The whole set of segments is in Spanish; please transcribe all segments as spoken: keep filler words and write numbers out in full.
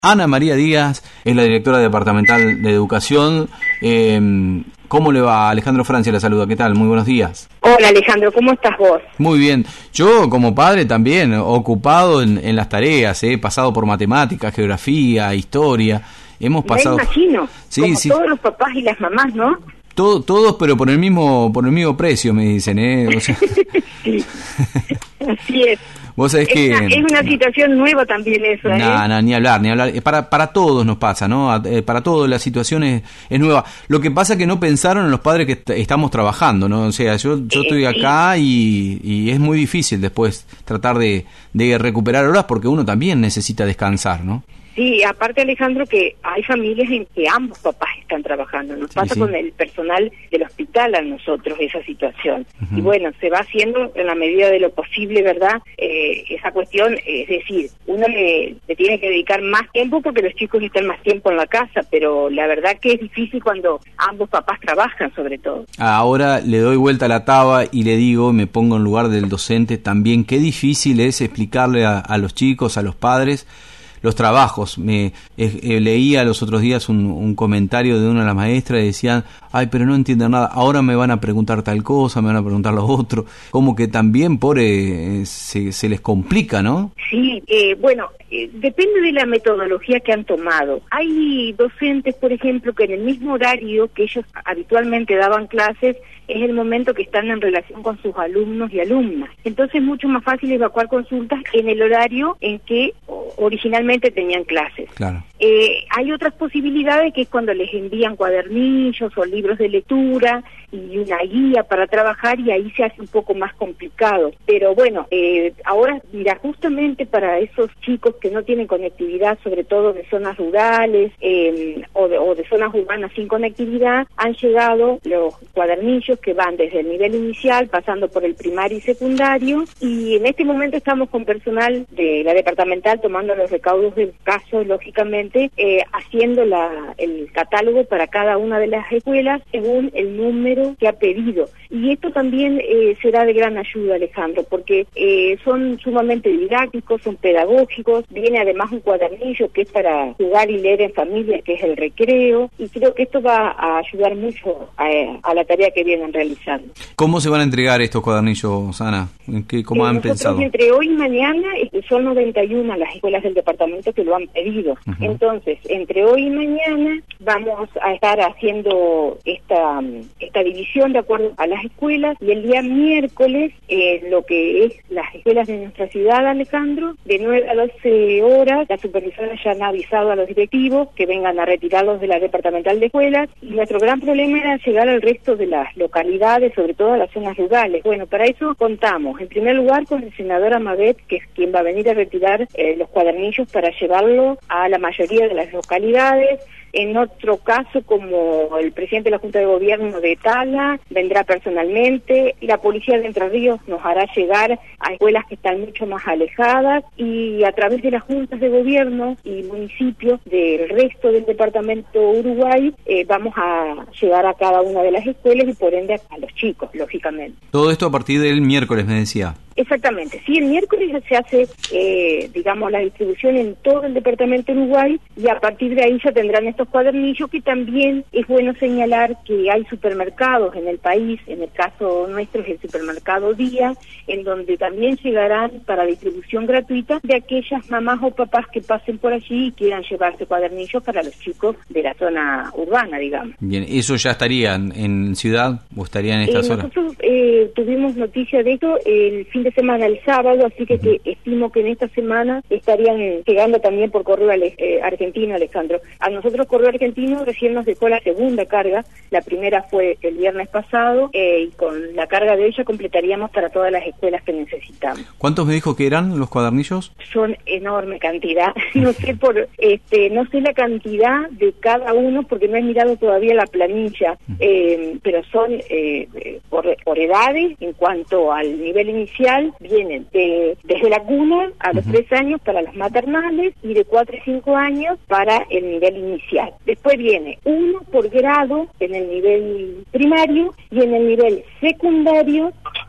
Ana María Díaz es la directora departamental de Educación. Eh, ¿Cómo le va? Alejandro Francia la saluda. ¿Qué tal? Muy buenos días. Hola Alejandro, ¿cómo estás vos? Muy bien. Yo como padre también, ocupado en, en las tareas, he pasado por matemáticas, geografía, historia. Hemos pasado... Me imagino, sí, como sí. todos los papás y las mamás, ¿no? Todo, todos, pero por el mismo por el mismo precio, me dicen, ¿eh? O sea... sí, así es. Vos sabés es que... Una, es una situación nueva también eso, ¿eh? No, no, ni hablar, ni hablar. Para, para todos nos pasa, ¿no? Para todos la situación es, es nueva. Lo que pasa es que no pensaron en los padres que est- estamos trabajando, ¿no? O sea, yo, yo estoy acá y, y es muy difícil después tratar de, de recuperar horas porque uno también necesita descansar, ¿no? Sí, aparte Alejandro, que hay familias en que ambos papás están trabajando. Nos pasa sí, sí. con el personal del hospital a nosotros esa situación. Uh-huh. Y bueno, se va haciendo en la medida de lo posible, ¿verdad? Eh, esa cuestión, es decir, uno le, le tiene que dedicar más tiempo porque los chicos están más tiempo en la casa, pero la verdad que es difícil cuando ambos papás trabajan, sobre todo. Ahora le doy vuelta a la taba y le digo, me pongo en lugar del docente también, qué difícil es explicarle a, a los chicos, a los padres, los trabajos. Me eh, leía los otros días un, un comentario de una de las maestras y decían, ay, pero no entienden nada, ahora me van a preguntar tal cosa, me van a preguntar lo otro, como que también por eh, se, se les complica, ¿no? Sí, eh, bueno, eh, depende de la metodología que han tomado. Hay docentes, por ejemplo, que en el mismo horario que ellos habitualmente daban clases, es el momento que están en relación con sus alumnos y alumnas. Entonces es mucho más fácil evacuar consultas en el horario en que originalmente tenían clases. Claro. Eh, hay otras posibilidades que es cuando les envían cuadernillos o libros de lectura y una guía para trabajar y ahí se hace un poco más complicado. Pero bueno, eh, ahora, mira, justamente para esos chicos que no tienen conectividad, sobre todo de zonas rurales eh, o, de, o de zonas urbanas sin conectividad, han llegado los cuadernillos que van desde el nivel inicial, pasando por el primario y secundario, y en este momento estamos con personal de la departamental tomando los recaudos del caso, lógicamente, eh, haciendo la, el catálogo para cada una de las escuelas según el número que ha pedido. Y esto también eh, será de gran ayuda, Alejandro, porque eh, son sumamente didácticos, son pedagógicos, viene además un cuadernillo que es para jugar y leer en familia, que es el recreo, y creo que esto va a ayudar mucho a, a la tarea que vienen realizando. ¿Cómo se van a entregar estos cuadernillos, Ana? ¿Qué, ¿Cómo eh, han pensado? Entre hoy y mañana son noventa y una las escuelas del departamento que lo han pedido. Uh-huh. Entonces, entre hoy y mañana vamos a estar haciendo esta, esta división de acuerdo a las escuelas, y el día miércoles, eh, lo que es las escuelas de nuestra ciudad, Alejandro, de nueve a doce horas, las supervisoras ya han avisado a los directivos que vengan a retirarlos de la departamental de escuelas, y nuestro gran problema era llegar al resto de las localidades, sobre todo a las zonas rurales. Bueno, para eso contamos, en primer lugar, con el senador Amavet, que es quien va a venir a retirar eh, los cuadernillos para llevarlo a la mayoría de las localidades. En otro caso, como el presidente de la Junta de Gobierno de Tala vendrá personalmente, y la policía de Entre Ríos nos hará llegar a escuelas que están mucho más alejadas, y a través de las juntas de gobierno y municipios del resto del departamento Uruguay eh, vamos a llegar a cada una de las escuelas y por ende a los chicos, lógicamente. Todo esto a partir del miércoles, me decía. Exactamente, sí, el miércoles se hace, eh, digamos, la distribución en todo el departamento Uruguay, y a partir de ahí ya tendrán estos cuadernillos, que también es bueno señalar que hay supermercados en el país, en el caso nuestro es el supermercado Día, en donde también llegarán para distribución gratuita de aquellas mamás o papás que pasen por allí y quieran llevarse cuadernillos para los chicos de la zona urbana, digamos. Bien, ¿eso ya estaría en, en ciudad o estaría en estas eh, horas? Nosotros eh, tuvimos noticia de esto el fin de semana, el sábado, así que, uh-huh. que estimo que en esta semana estarían llegando también por correo eh, argentino, Alejandro. A nosotros correo argentino recién nos dejó la segunda carga, la primera fue el viernes pasado, eh, y con la carga de ella completaríamos para todas las escuelas que necesitamos. ¿Cuántos me dijo que eran los cuadernillos? Son enorme cantidad, no sé por este no sé la cantidad de cada uno porque no he mirado todavía la planilla, uh-huh. eh, pero son eh, por, por edades. En cuanto al nivel inicial, vienen de, desde la cuna a los uh-huh. tres años para las maternales y de cuatro y cinco años para el nivel inicial. Después viene uno por grado en el nivel primario y en el nivel secundario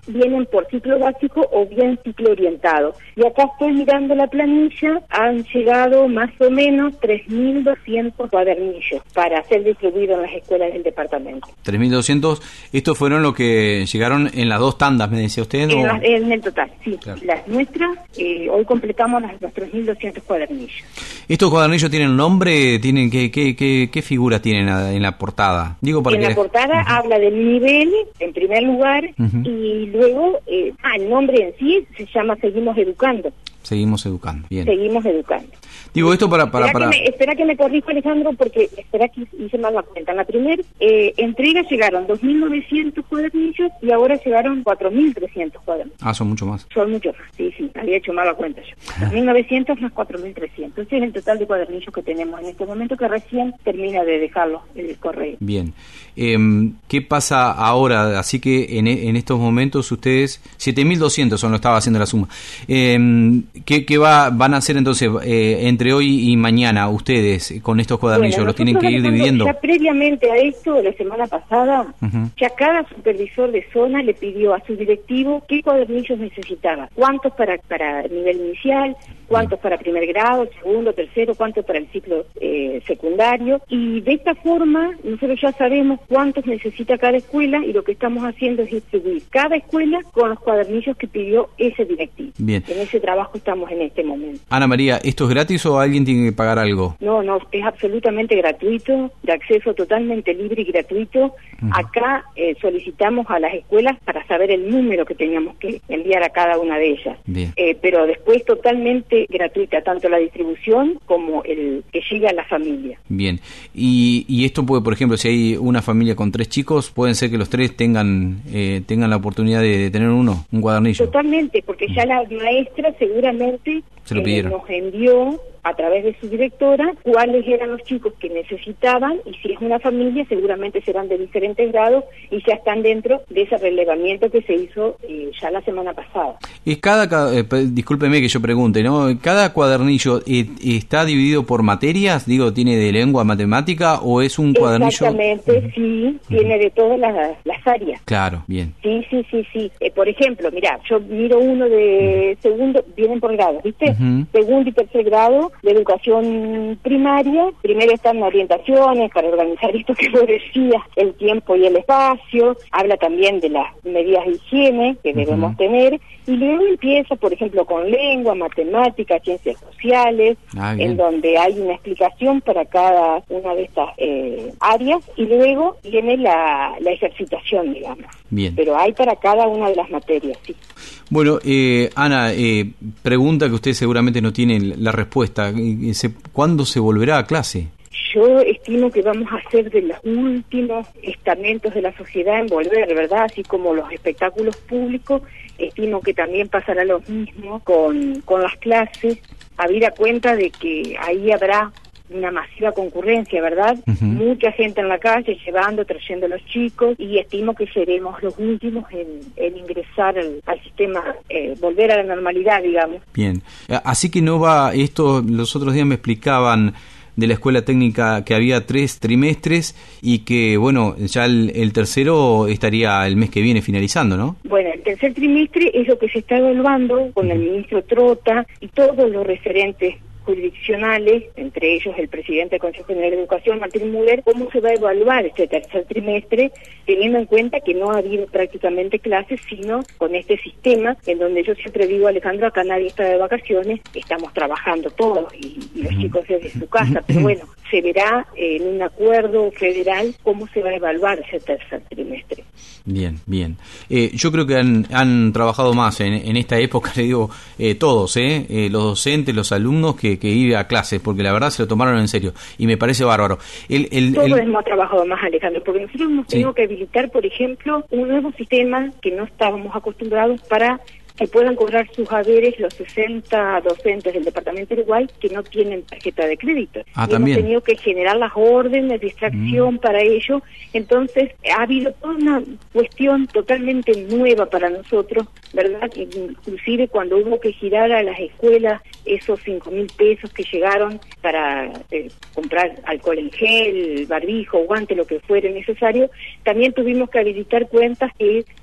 vienen por ciclo básico o bien ciclo orientado. Y acá estoy mirando la planilla, han llegado más o menos tres mil doscientos cuadernillos para ser distribuidos en las escuelas del departamento. tres mil doscientos, estos fueron los que llegaron en las dos tandas, me decía usted, ¿no? En, la, en el total, sí. Claro. Las nuestras, eh, hoy completamos las, los tres mil doscientos cuadernillos. ¿Estos cuadernillos tienen nombre? ¿Tienen qué, qué, qué, qué figura tienen en la portada? Digo para en que... la portada uh-huh. habla del nivel, en primer lugar, uh-huh. y luego, eh, ah, el nombre en sí se llama Seguimos Educando. Seguimos educando, bien. Seguimos educando. Digo esto para... para, espera, para... Que me, espera que me corrija, Alejandro, porque espera que hice mal la cuenta. En la primera eh, entrega llegaron dos mil novecientos cuadernillos y ahora llegaron cuatro mil trescientos cuadernillos. Ah, son mucho más. Son muchos más, sí, sí, había hecho mal la cuenta yo. dos mil novecientos más cuatro mil trescientos. Ese es el total de cuadernillos que tenemos en este momento, que recién termina de dejarlo el correo. Bien. Eh, ¿Qué pasa ahora? Así que en, en estos momentos ustedes, siete mil doscientos son, lo estaba haciendo la suma. Eh, ¿Qué, qué va, van a hacer entonces eh, entre hoy y mañana ustedes con estos cuadernillos? Bueno, ¿los tienen que ir dividiendo? Ya previamente a esto, la semana pasada, uh-huh. ya cada supervisor de zona le pidió a su directivo qué cuadernillos necesitaba, cuántos para, para nivel inicial, cuántos para primer grado, segundo, tercero, cuántos para el ciclo eh, secundario, y de esta forma nosotros ya sabemos cuántos necesita cada escuela y lo que estamos haciendo es distribuir cada escuela con los cuadernillos que pidió ese directivo. Bien. En ese trabajo estamos en este momento. Ana María, ¿esto es gratis o alguien tiene que pagar algo? No, no, es absolutamente gratuito, de acceso totalmente libre y gratuito. Uh-huh. Acá eh, solicitamos a las escuelas para saber el número que teníamos que enviar a cada una de ellas. Bien. Eh, pero después totalmente gratuita, tanto la distribución como el que llegue a la familia. Bien. Y, y esto puede, por ejemplo, si hay una familia con tres chicos, pueden ser que los tres tengan eh, tengan la oportunidad de, de tener uno, un cuadernillo. Totalmente, porque ya la maestra seguramente Se lo pidieron. Eh, nos envió a través de su directora cuáles eran los chicos que necesitaban, y si es una familia seguramente serán de diferentes grados y ya están dentro de ese relevamiento que se hizo eh, ya la semana pasada. Es cada, cada eh, discúlpeme que yo pregunte, ¿no? ¿Cada cuadernillo eh, está dividido por materias? Digo, ¿tiene de lengua, matemática o es un cuadernillo? Exactamente, uh-huh. sí, uh-huh. tiene de todas las, las áreas. Claro, bien. Sí, sí, sí, sí. Eh, por ejemplo, mira, yo miro uno de uh-huh. segundo, vienen por grados, ¿viste? Uh-huh. Segundo y tercer grado de educación primaria. Primero están orientaciones para organizar esto que vos decías, el tiempo y el espacio. Habla también de las medidas de higiene que debemos uh-huh. tener. Y luego empieza, por ejemplo, con lengua, matemáticas, ciencias sociales, ah, en donde hay una explicación para cada una de estas eh, áreas. Y luego viene la, la ejercitación, digamos. Bien. Pero hay para cada una de las materias, sí. Bueno, eh, Ana, eh, pregunta que usted seguramente no tiene la respuesta. ¿Cuándo se volverá a clase? Yo estimo que vamos a ser de los últimos estamentos de la sociedad en volver, ¿verdad? Así como los espectáculos públicos, estimo que también pasará lo mismo con, con las clases, habida cuenta de que ahí habrá una masiva concurrencia, ¿verdad? Uh-huh. Mucha gente en la calle llevando, trayendo a los chicos, y estimo que seremos los últimos en, en ingresar al, al sistema, eh, volver a la normalidad, digamos. Bien, así que no va, esto los otros días me explicaban de la escuela técnica que había tres trimestres y que, bueno, ya el, el tercero estaría el mes que viene finalizando, ¿no? Bueno, el tercer trimestre es lo que se está evaluando con uh-huh. el ministro Trota y todos los referentes jurisdiccionales, entre ellos el presidente del Consejo General de Educación, Martín Müller, cómo se va a evaluar este tercer trimestre, teniendo en cuenta que no ha habido prácticamente clases, sino con este sistema, en donde yo siempre digo, Alejandro, acá nadie está de vacaciones, estamos trabajando todos y, y los chicos desde su casa, pero bueno, se verá eh, en un acuerdo federal cómo se va a evaluar ese tercer trimestre. Bien, bien. Eh, yo creo que han, han trabajado más en, en esta época, le digo, eh, todos, eh, eh, los docentes, los alumnos que, que ir a clases, porque la verdad se lo tomaron en serio y me parece bárbaro. El, el, todos el... hemos trabajado más, Alejandro, porque nosotros hemos tenido sí. que habilitar, por ejemplo, un nuevo sistema que no estábamos acostumbrados para que puedan cobrar sus haberes los sesenta docentes del Departamento de Uruguay que no tienen tarjeta de crédito. Ah, y también. Hemos tenido que generar las órdenes de extracción mm. para ello. Entonces, ha habido toda una cuestión totalmente nueva para nosotros, ¿verdad? Inclusive cuando hubo que girar a las escuelas esos cinco mil pesos que llegaron para eh, comprar alcohol en gel, barbijo, guante, lo que fuera necesario, también tuvimos que habilitar cuentas que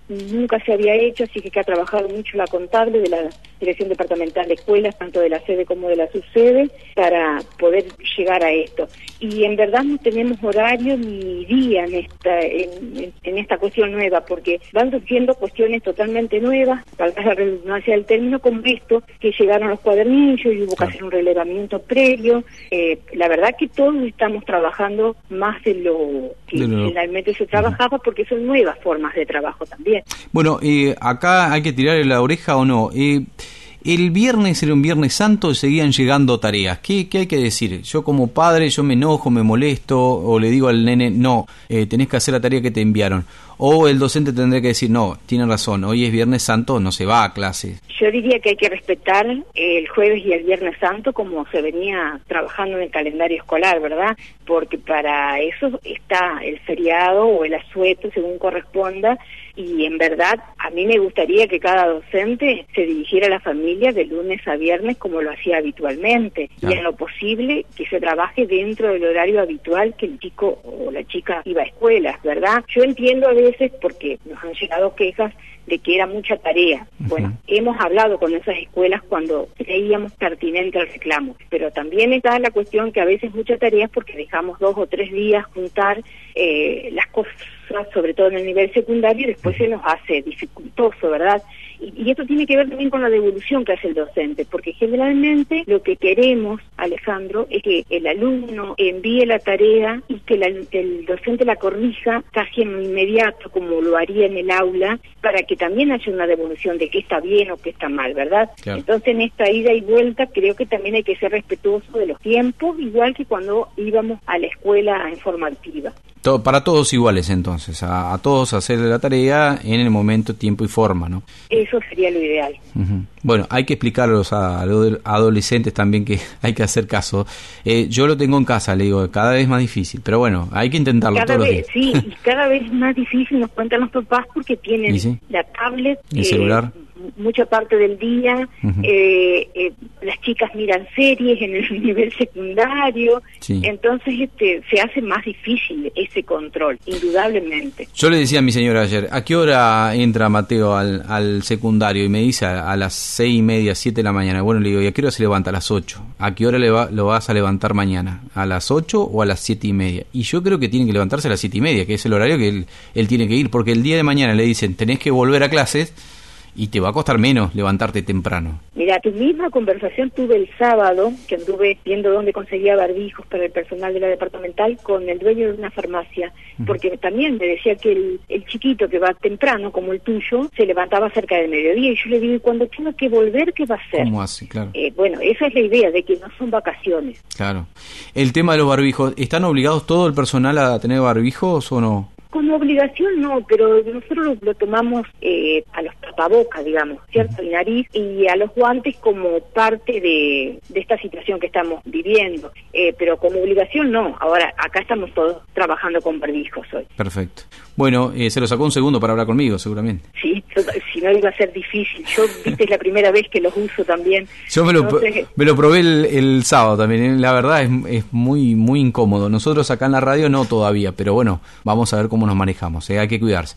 nunca se había hecho, así que, que ha trabajado mucho la contable de la Dirección Departamental de Escuelas, tanto de la sede como de la subsede, para poder llegar a esto. Y en verdad no tenemos horario ni día en esta en, en esta cuestión nueva, porque van surgiendo cuestiones totalmente nuevas, tal vez la redundancia del término, como esto, que llegaron los cuadernillos y hubo que hacer un relevamiento previo. Eh, la verdad que todos estamos trabajando más de lo que de lo... generalmente se trabajaba, porque son nuevas formas de trabajo también. Bueno, eh, acá hay que tirarle la oreja o no. Eh, el viernes era un Viernes Santo y seguían llegando tareas. ¿Qué, qué hay que decir? Yo como padre, yo me enojo, me molesto, o le digo al nene, no, eh, tenés que hacer la tarea que te enviaron. O el docente tendría que decir, no, tiene razón, hoy es Viernes Santo, no se va a clase. Yo diría que hay que respetar el jueves y el Viernes Santo como se venía trabajando en el calendario escolar, ¿verdad? Porque para eso está el feriado o el asueto, según corresponda, y en verdad a mí me gustaría que cada docente se dirigiera a la familia de lunes a viernes como lo hacía habitualmente, claro. Y en lo posible que se trabaje dentro del horario habitual que el chico o la chica iba a escuelas, ¿verdad? Yo entiendo a veces, porque nos han llegado quejas de que era mucha tarea. Uh-huh. Bueno, hemos hablado con esas escuelas cuando creíamos pertinente el reclamo, pero también está la cuestión que a veces mucha tarea es porque dejamos dos o tres días juntar eh, las cosas, sobre todo en el nivel secundario, y después se nos hace dificultoso, ¿verdad? Y, y esto tiene que ver también con la devolución que hace el docente, porque generalmente lo que queremos, Alejandro, es que el alumno envíe la tarea y que la, el docente la corrija casi en inmediato, como lo haría en el aula, para que también haya una devolución de qué está bien o qué está mal, ¿verdad? Claro. Entonces, en esta ida y vuelta, creo que también hay que ser respetuoso de los tiempos, igual que cuando íbamos a la escuela en forma activa. Todo, para todos iguales, entonces, a, a todos hacer la tarea en el momento, tiempo y forma, ¿no? Eso sería lo ideal. Uh-huh. Bueno, hay que explicarlos a los adolescentes también que hay que hacer caso. Eh, yo lo tengo en casa, le digo, cada vez más difícil, pero bueno, hay que intentarlo cada todos vez, los días. Sí, y cada vez más difícil nos cuentan los papás porque tienen sí? la tablet, el eh, celular, mucha parte del día, uh-huh. eh, eh, las chicas miran series en el nivel secundario, sí. Entonces este se hace más difícil ese control, indudablemente. Yo le decía a mi señora ayer, ¿a qué hora entra Mateo al, al secundario? Y me dice a, a las seis y media, siete de la mañana. Bueno, le digo, ¿y a qué hora se levanta? A las ocho. ¿A qué hora le va, lo vas a levantar mañana? ¿A las ocho o a las siete y media? Y yo creo que tiene que levantarse a las siete y media, que es el horario que él, él tiene que ir, porque el día de mañana le dicen, tenés que volver a clases, y te va a costar menos levantarte temprano. Mira, tu misma conversación tuve el sábado, que anduve viendo dónde conseguía barbijos para el personal de la departamental con el dueño de una farmacia, uh-huh. Porque también me decía que el, el chiquito que va temprano, como el tuyo, se levantaba cerca del mediodía, y yo le digo, ¿y cuando tenga que volver, qué va a hacer? ¿Cómo hace? Claro. Eh, bueno, esa es la idea, de que no son vacaciones. Claro. El tema de los barbijos, ¿están obligados todo el personal a tener barbijos o no? Como obligación no, pero nosotros lo, lo tomamos eh, a los tapabocas, digamos, ¿cierto? Y nariz, y a los guantes como parte de, de esta situación que estamos viviendo. Eh, pero como obligación no. Ahora, acá estamos todos trabajando con barbijos hoy. Perfecto. Bueno, eh, se lo sacó un segundo para hablar conmigo, seguramente. Sí, si no iba a ser difícil. Yo, viste, es la primera vez que los uso también. Yo me lo, Entonces, me lo probé el, el sábado también. ¿eh? La verdad es, es muy, muy incómodo. Nosotros acá en la radio no todavía, pero bueno, vamos a ver cómo nos manejamos, ¿eh? Hay que cuidarse.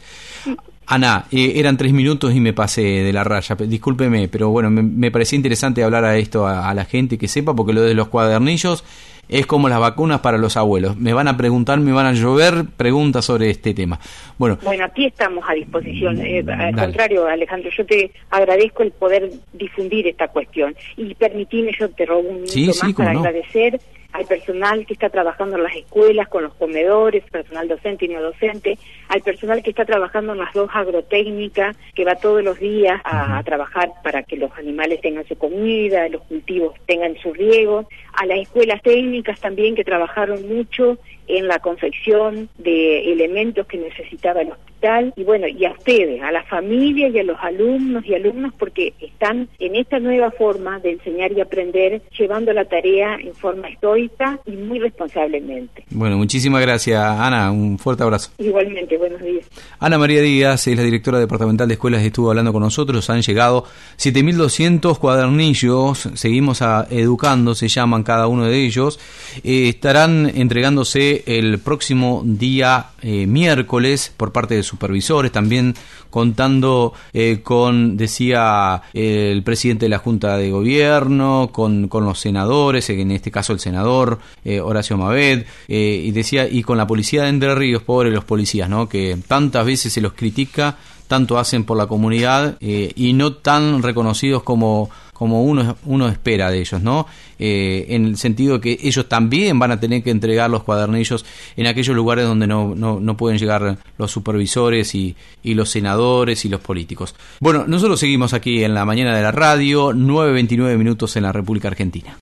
Ana, eh, eran tres minutos y me pasé de la raya, discúlpeme, pero bueno, me, me parecía interesante hablar a esto a, a la gente que sepa, porque lo de los cuadernillos es como las vacunas para los abuelos. Me van a preguntar, me van a llover preguntas sobre este tema. Bueno, bueno, aquí estamos a disposición. Eh, al dale. contrario, Alejandro, yo te agradezco el poder difundir esta cuestión. Y permitime, yo te robo un minuto sí, más sí, para no. agradecer al personal que está trabajando en las escuelas, con los comedores, personal docente y no docente, al personal que está trabajando en las dos agrotécnicas, que va todos los días a, uh-huh. a trabajar para que los animales tengan su comida, los cultivos tengan su riego, a las escuelas técnicas también que trabajaron mucho en la confección de elementos que necesitaba el hospital, y bueno, y a ustedes, a la familia y a los alumnos y alumnas, porque están en esta nueva forma de enseñar y aprender, llevando la tarea en forma estoica y muy responsablemente. Bueno, muchísimas gracias, Ana, un fuerte abrazo. Igualmente, buenos días. Ana María Díaz es la directora departamental de escuelas, estuvo hablando con nosotros. Han llegado siete mil doscientos cuadernillos, seguimos a, educando, se llaman cada uno de ellos, eh, estarán entregándose el próximo día eh, miércoles por parte de su supervisores, también contando eh, con, decía eh, el presidente de la Junta de Gobierno, con, con los senadores, en este caso el senador eh, Horacio Mavet, eh, y decía, y con la policía de Entre Ríos, pobres los policías, ¿no? Que tantas veces se los critica, tanto hacen por la comunidad eh, y no tan reconocidos como como uno uno espera de ellos, ¿no? Eh, en el sentido de que ellos también van a tener que entregar los cuadernillos en aquellos lugares donde no, no, no pueden llegar los supervisores y, y los senadores y los políticos. Bueno, nosotros seguimos aquí en la mañana de la radio, nueve veintinueve minutos en la República Argentina.